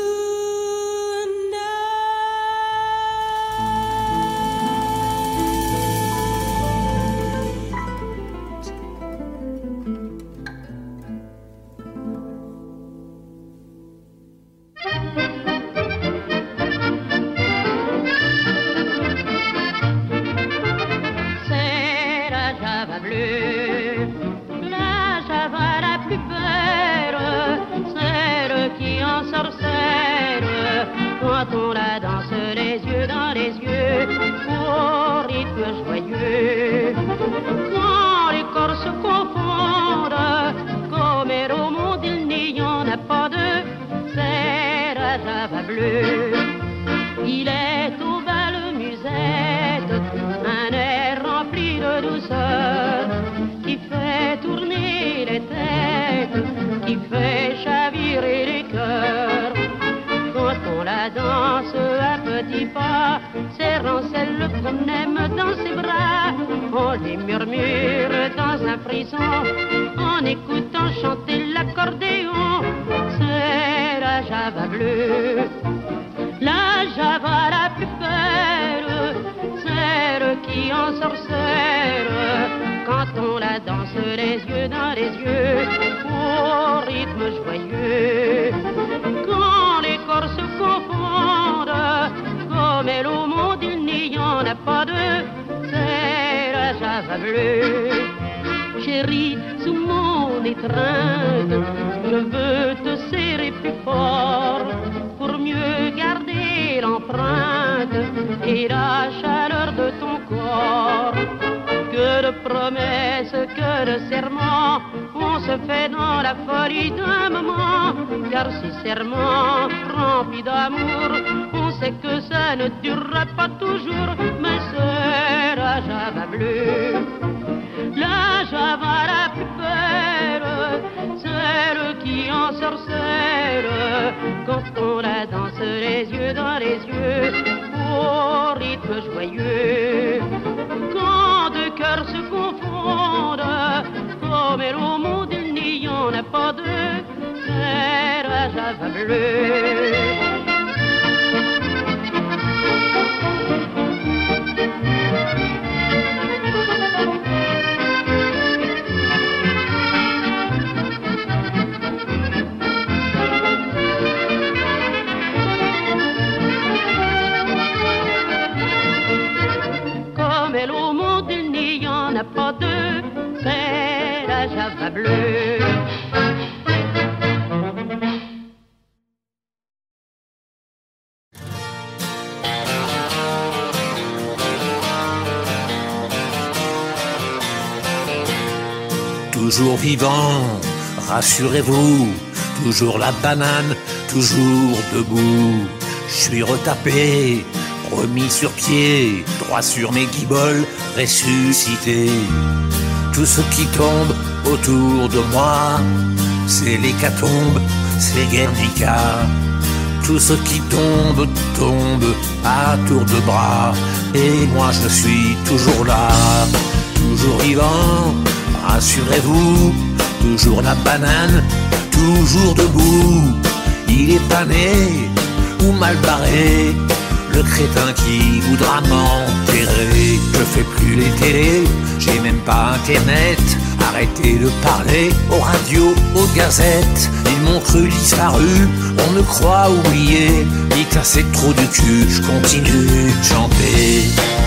C'est la Java bleue, la Java la plus belle, celle qui ensorcelle quand on la danse les yeux dans les yeux, au rythme joyeux. Quand les corps se confondent, comme au monde il n'y en a pas deux, c'est la Java bleue. Il est au bal musette, un air rempli de douceur, qui fait tourner les têtes, qui fait chavirer les cœurs. Quand on la danse à petits pas, serrant celle qu'on aime dans ses bras, on les murmure dans un frisson, en écoutant chanter l'accordéon. C'est la Java bleue, la Java la plus belle, celle qui ensorcelle quand on la danse les yeux dans les yeux, au rythme joyeux. Quand les corps se confondent, comme elle au monde il n'y en a pas deux, c'est la Java bleue. Chérie, sous mon étreinte, je veux te serrer plus fort pour mieux garder l'empreinte et la chaleur de ton corps. Que de promesses, que de serments, on se fait dans la folie d'un moment. Car ces serments remplis d'amour, on sait que ça ne durera pas toujours. Mais c'est la Java bleue, la Java la plus belle, celle qui ensorcelle quand on la danse les yeux dans les yeux, au rythme joyeux. Quand deux cœurs se confondent, comme elle au monde il n'y en a pas deux, c'est la Java bleue. Comme elle au monde il n'y en a pas deux, c'est la Java bleue. Toujours vivant, rassurez-vous, toujours la banane, toujours debout. Je suis retapé, remis sur pied, droit sur mes guiboles, ressuscité. Tout ce qui tombe autour de moi, c'est l'hécatombe, c'est Guernica. Tout ce qui tombe, tombe à tour de bras, et moi je suis toujours là, toujours vivant, rassurez-vous, toujours la banane, toujours debout. Il est pas né ou mal barré, le crétin qui voudra m'enterrer. Je fais plus les télés, j'ai même pas internet. Arrêtez de parler aux radios, aux gazettes. Ils m'ont cru disparu, on me croit oublié. Ils cassaient trop du cul, je continue de chanter.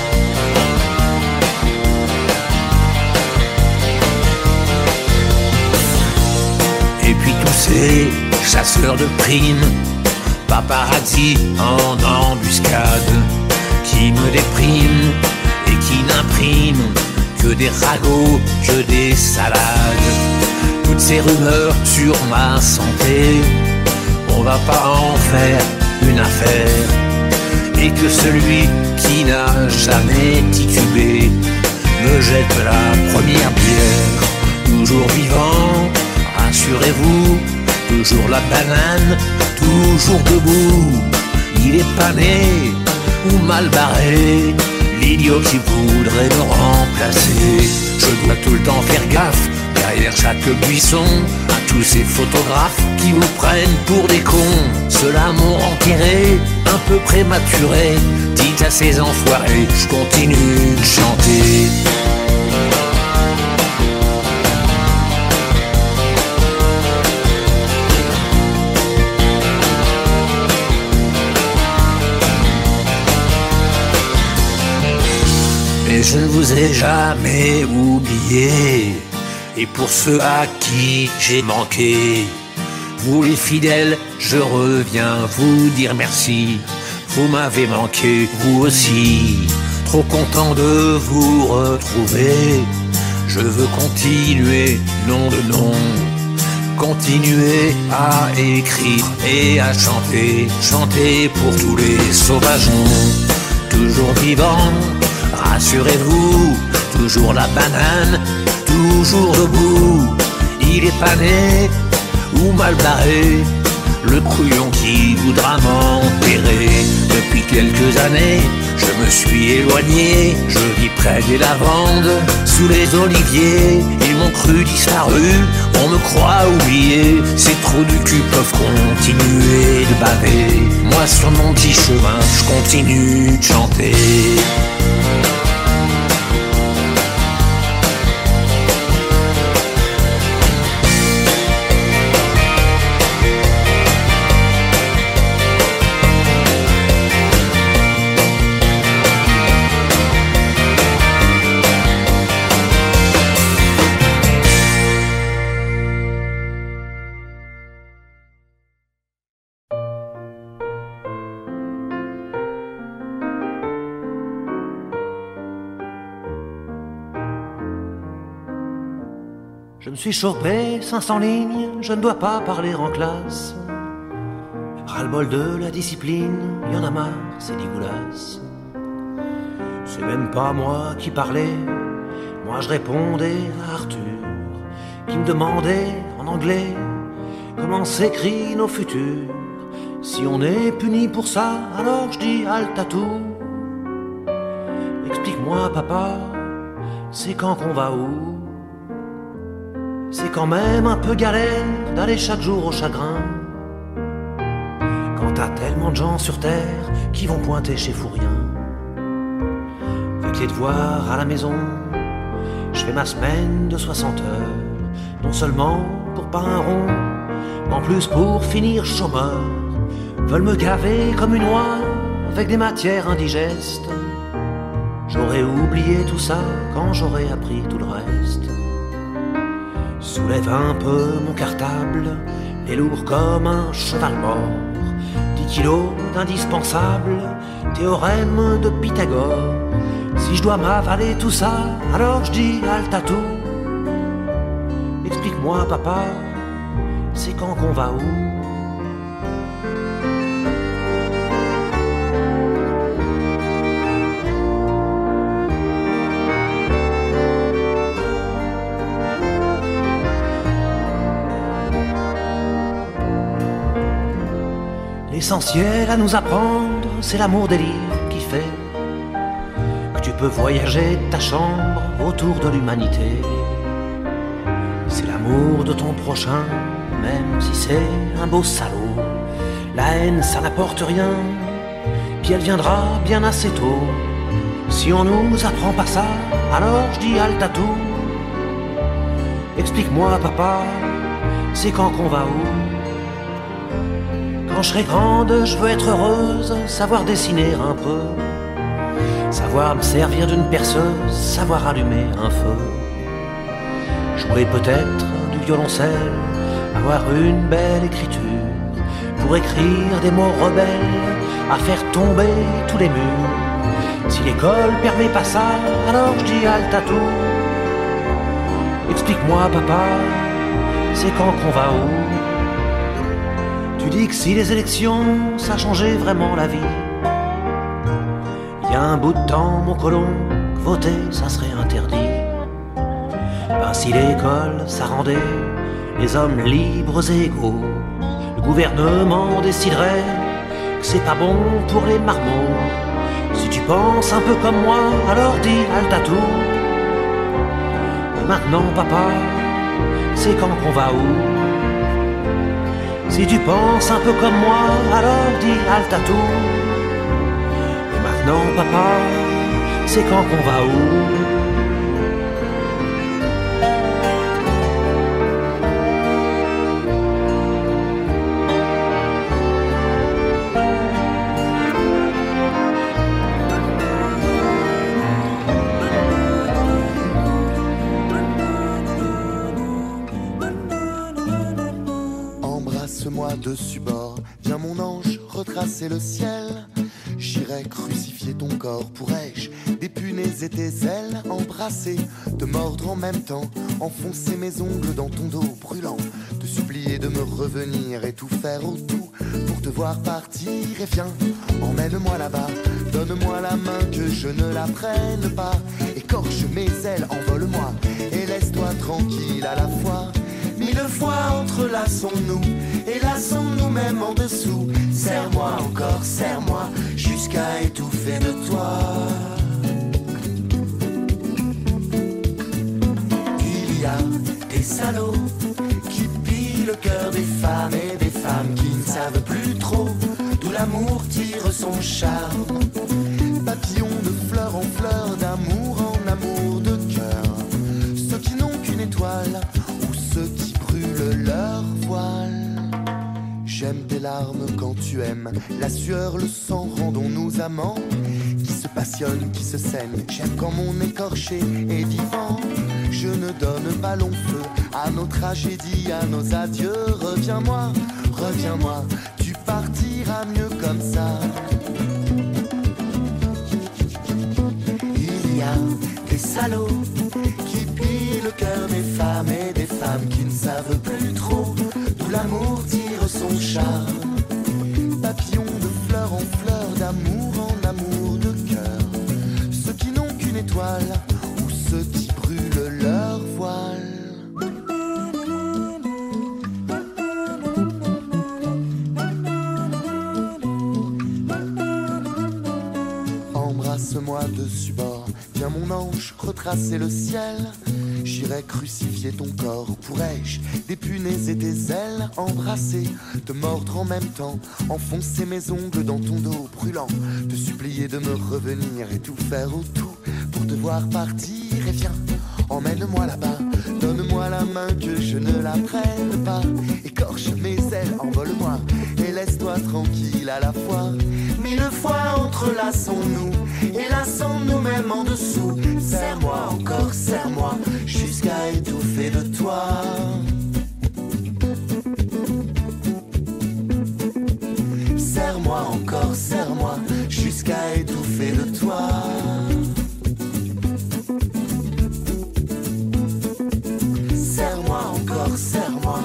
Et puis tous ces chasseurs de primes, paparazzi en embuscade, qui me dépriment et qui n'impriment que des ragots, que des salades. Toutes ces rumeurs sur ma santé, on va pas en faire une affaire. Et que celui qui n'a jamais titubé me jette la première bière. Toujours vivant, rassurez-vous, toujours la banane, toujours debout. Il est pas né ou mal barré, l'idiot qui voudrait me remplacer. Je dois tout le temps faire gaffe, derrière chaque buisson, à tous ces photographes qui vous prennent pour des cons. Ceux-là m'ont enterré, un peu prématuré. Dites à ces enfoirés, je continue de chanter. Mais je ne vous ai jamais oublié. Et pour ceux à qui j'ai manqué, vous les fidèles, je reviens vous dire merci. Vous m'avez manqué, vous aussi. Trop content de vous retrouver. Je veux continuer, nom de nom. Continuer à écrire et à chanter. Chanter pour tous les sauvageons. Toujours vivant, rassurez-vous, toujours la banane, toujours debout. Il est pas né ou mal barré, le couillon qui voudra m'enterrer. Depuis quelques années, je me suis éloigné, je vis près des lavandes, sous les oliviers. Ils m'ont cru disparu, on me croit oublié. Ces trous du cul peuvent continuer de baver. Moi sur mon petit chemin, je continue de chanter. Je me suis chopé cinq cents lignes, je ne dois pas parler en classe. Ras-le-bol de la discipline, y'en a marre, c'est dégueulasse. C'est même pas moi qui parlais, moi je répondais à Arthur, qui me demandait en anglais comment s'écrit nos futurs. Si on est puni pour ça, alors je dis halte à tout. Explique-moi papa, c'est quand qu'on va où? C'est quand même un peu galère d'aller chaque jour au chagrin. Quand t'as tellement de gens sur terre qui vont pointer chez Fourien. Avec les devoirs à la maison, je fais ma semaine de soixante heures. Non seulement pour pas un rond, mais en plus pour finir chômeur. Veulent me gaver comme une oie avec des matières indigestes. J'aurais oublié tout ça quand j'aurais appris tout le reste. Soulève un peu mon cartable, est lourd comme un cheval mort. Dix kilos d'indispensable, théorème de Pythagore. Si je dois m'avaler tout ça, alors je dis halte à tout. Explique-moi papa, c'est quand qu'on va où? L'essentiel à nous apprendre, c'est l'amour des livres qui fait que tu peux voyager de ta chambre autour de l'humanité. C'est l'amour de ton prochain même si c'est un beau salaud. La haine, ça n'apporte rien, puis elle viendra bien assez tôt. Si on nous apprend pas ça, alors je dis halte à tout. Explique-moi papa, c'est quand qu'on va où? Quand je serai grande, je veux être heureuse, savoir dessiner un peu, savoir me servir d'une perceuse, savoir allumer un feu, jouer peut-être du violoncelle, avoir une belle écriture, pour écrire des mots rebelles, à faire tomber tous les murs. Si l'école permet pas ça, alors je dis halte à tout. Explique-moi papa, c'est quand qu'on va où? Tu dis que si les élections, ça changeait vraiment la vie. Il y a un bout de temps, mon colon, que voter, ça serait interdit. Ben si l'école, ça rendait les hommes libres et égaux, le gouvernement déciderait que c'est pas bon pour les marmots. Si tu penses un peu comme moi, alors dis halte à tout. Et maintenant papa, c'est quand qu'on va où? Si tu penses un peu comme moi, alors dis halte à tout. Et maintenant papa, c'est quand qu'on va où? Dessus bord, viens mon ange retracer le ciel. J'irai crucifier ton corps, pourrais-je dépunaise tes ailes, embrasser, te mordre en même temps, enfoncer mes ongles dans ton dos brûlant, te supplier de me revenir et tout faire au tout pour te voir partir. Et viens, emmène-moi là-bas, donne-moi la main que je ne la prenne pas, écorche mes ailes, envole-moi et laisse-toi tranquille à la fois. Mille fois entrelaçons-nous et laçons-nous même en dessous. Serre-moi encore, serre-moi jusqu'à étouffer de toi. Il y a des salauds qui pillent le cœur des femmes et des femmes qui ne savent plus trop d'où l'amour tire son charme. Papillons de fleur en fleur, d'amour en amour de cœur. Ceux qui n'ont qu'une étoile ou ceux qui brûlent leur voile. J'aime tes larmes quand tu aimes, la sueur, le sang, rendons-nous amants qui se passionnent, qui se saignent. J'aime quand mon écorché est vivant. Je ne donne pas long feu à nos tragédies, à nos adieux. Reviens-moi, reviens-moi, tu partiras mieux comme ça. Il y a des salauds qui pillent le cœur des femmes et des femmes qui ne savent plus trop d'où l'amour tire son charme. Papillons de fleur en fleur, d'amour en amour de cœur. Ceux qui n'ont qu'une étoile ou ceux qui brûlent leur voile. Embrasse-moi dessus bord, viens mon ange retracer le ciel. J'irai crucifier ton corps, pourrais-je dépunaiser tes ailes, embrasser, te mordre en même temps, enfoncer mes ongles dans ton dos brûlant, te supplier de me revenir et tout faire au tout pour te voir partir. Et viens, emmène-moi là-bas, donne-moi la main que je ne la prenne pas, écorche mes ailes, envole-moi et laisse-toi tranquille à la fois. Mille fois entrelaçons-nous et laçons-nous même en dessous. Serre-moi encore, serre-moi jusqu'à étouffer de toi. Serre-moi encore, serre-moi jusqu'à étouffer de toi. Serre-moi encore, serre-moi.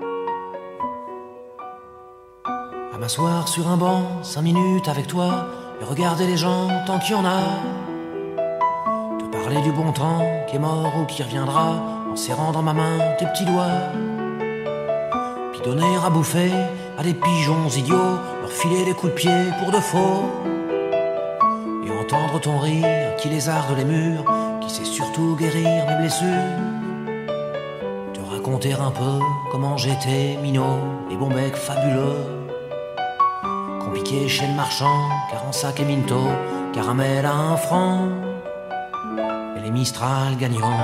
M'asseoir sur un banc, cinq minutes avec toi, et regarder les gens tant qu'il y en a. Te parler du bon temps qui est mort ou qui reviendra, en serrant dans ma main tes petits doigts. Puis donner à bouffer à des pigeons idiots, leur filer des coups de pied pour de faux. Et entendre ton rire qui lézarde les murs, qui sait surtout guérir mes blessures. Te raconter un peu comment j'étais minot, les bons becs fabuleux qu'on piquait chez le marchand, quarante-cinq et Minto, caramel à un franc, et les Mistral gagnants.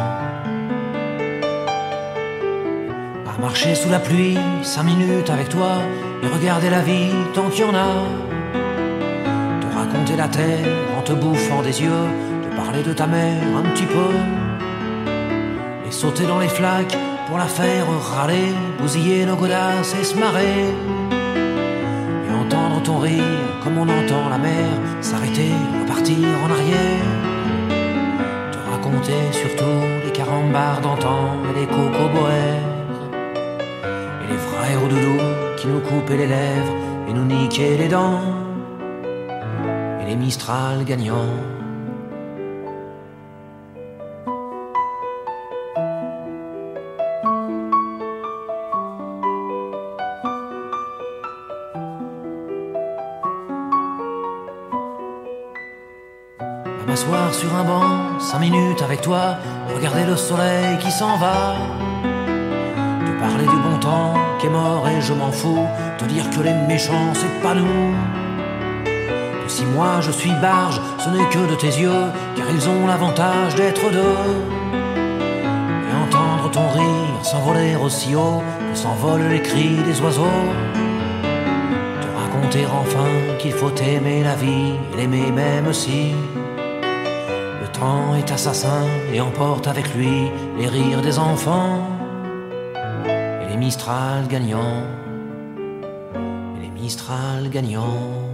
À marcher sous la pluie, cinq minutes avec toi, et regarder la vie tant qu'il y en a. Te raconter la terre en te bouffant des yeux, te parler de ta mère un petit peu, et sauter dans les flaques pour la faire râler, bousiller nos godasses et se marrer. Et entendre ton rire comme on entend la mer s'arrêter, repartir en arrière. Te raconter surtout les carambars d'antan et les cocoboères, et les frères au doudou qui nous coupaient les lèvres et nous niquaient les dents, et les Mistral gagnants. À m'asseoir sur un banc, cinq minutes avec toi, regarder le soleil qui s'en va. Te parler du bon temps qui est mort et je m'en fous, te dire que les méchants c'est pas nous. Que si moi je suis barge, ce n'est que de tes yeux, car ils ont l'avantage d'être deux. Et entendre ton rire s'envoler aussi haut que s'envolent les cris des oiseaux. Te raconter enfin qu'il faut aimer la vie et l'aimer même si le temps est assassin et emporte avec lui les rires des enfants, et les Mistral gagnants, et les Mistral gagnants.